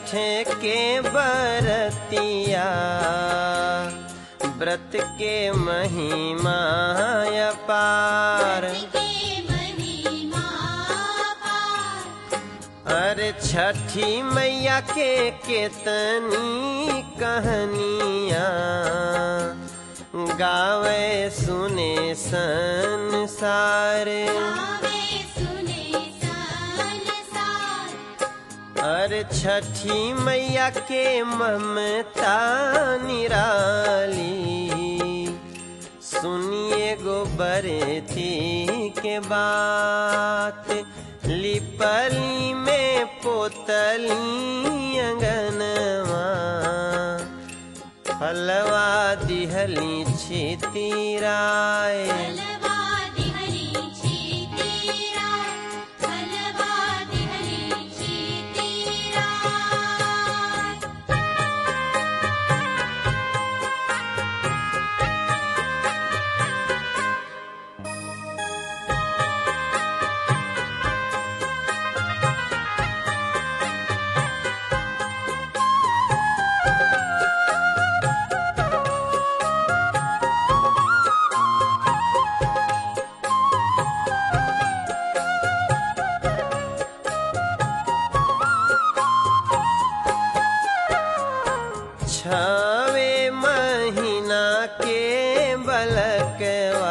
छठ के बरतिया व्रत के महिमा अपार। अरे छठी मैया के केतनी कहानियाँ गावे सुने संसार। अरे छठी मैया के ममता निराली सुनिए गो बरती के बात। लिपली में पोतली अंगनवा फलवा दिहली छितिराय। छवे महीना के बलकवा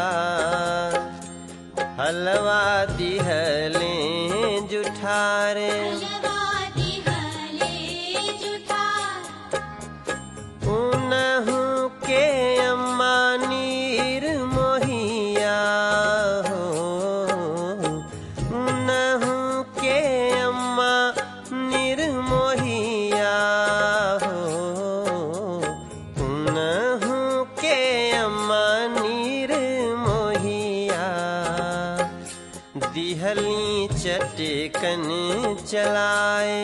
हलवा दिहले जुठारे। उनहु के अम्मा नीर मोहिया हो। उनहु के अम्मा नीर मोहिया हो। उनहु के अम्मा नीर मोहिया दिहली चटकन चलाए।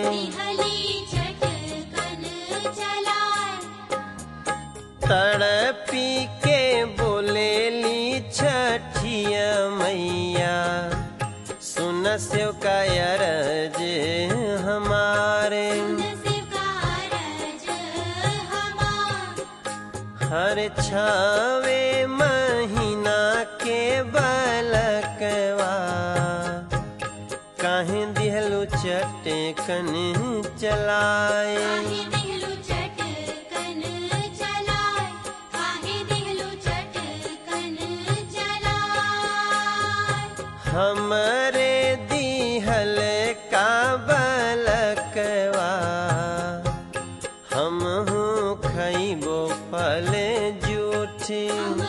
तड़पी के बोलेली छठिया मैया सुन से का अरज हमारे। हर छावे महीना के बलकवा काहे दिहलु चटकन चलाए। हमरे दिहल का बलकवा हमहू खइबो फल जूठी।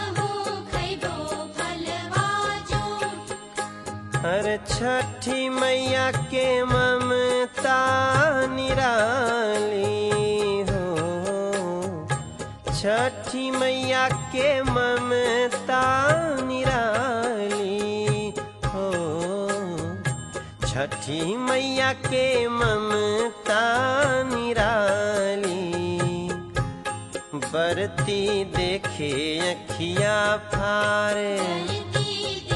हर छठी मैया के ममता निराली हो। छठी मैया के ममता निराली हो। छठी मैया के ममता निराली बरती देखे अखिया फारे।